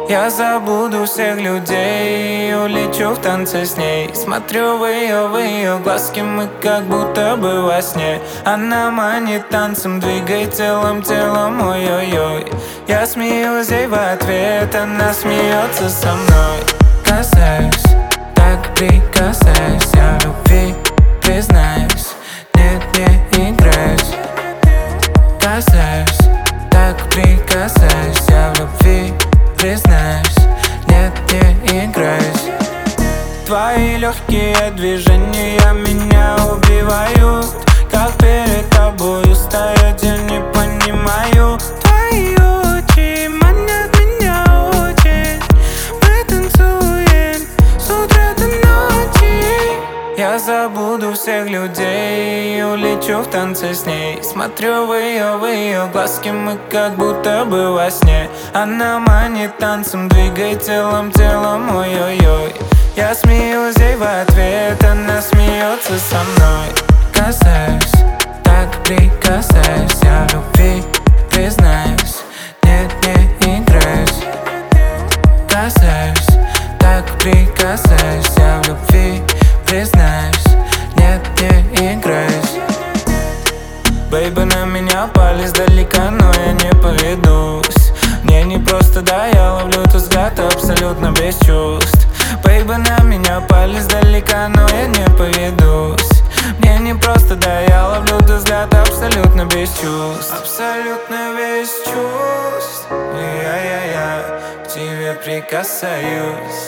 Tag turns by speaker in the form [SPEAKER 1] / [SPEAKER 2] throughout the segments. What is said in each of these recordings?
[SPEAKER 1] Я забуду всех людей и улечу в танце с ней. Смотрю в ее глазки, мы как будто бы во сне. Она манит танцем, двигай телом, ой-ой-ой. Я смеюсь ей в ответ, она смеется со мной. Касаюсь, так прикасаюсь, я в любви признаюсь, нет, не играюсь. Касаюсь, так прикасаюсь, я в любви признаюсь, нет, не играюсь. Твои легкие движения меня убивают. Как перед тобою стоять, я не понимаю. Твои очи манят меня очень. Мы танцуем с утра до ночи. Я забуду всех людей и улечу в танце с ней. Смотрю в ее глазки, мы как будто бы во сне. Она манит танцем, двигай телом, ой-ой-ой. Я смеюсь ей в ответ, она смеется со мной. Касаюсь, так прикасаюсь, я в любви признаюсь, нет, не играюсь. Касаюсь, так прикасаюсь, я в любви признаюсь, нет, не играюсь. Бэйби, на меня пали издалека, но я не поведусь. Мне не просто, да, я ловлю твой взгляд абсолютно без чувств. Бэйби, на меня пали издалека, но я не поведусь. Мне не просто, да, я ловлю твой взгляд абсолютно без чувств. Абсолютно без чувств. Я к тебе прикасаюсь.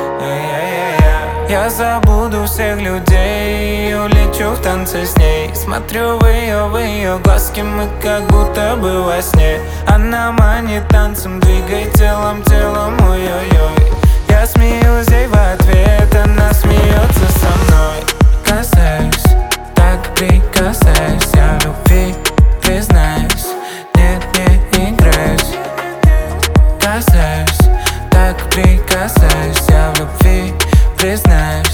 [SPEAKER 1] Я забуду всех людей и улечу в танце с ней. Смотрю в ее глазки, мы как будто бы во сне. Она манит танцем, двигай телом, ой-ой-ой. Я смеюсь ей в ответ, она смеется со мной. Касаюсь, так прикасаюсь, я в любви признаюсь, нет, не играюсь. Касаюсь, так прикасаюсь, я в любви признаюсь.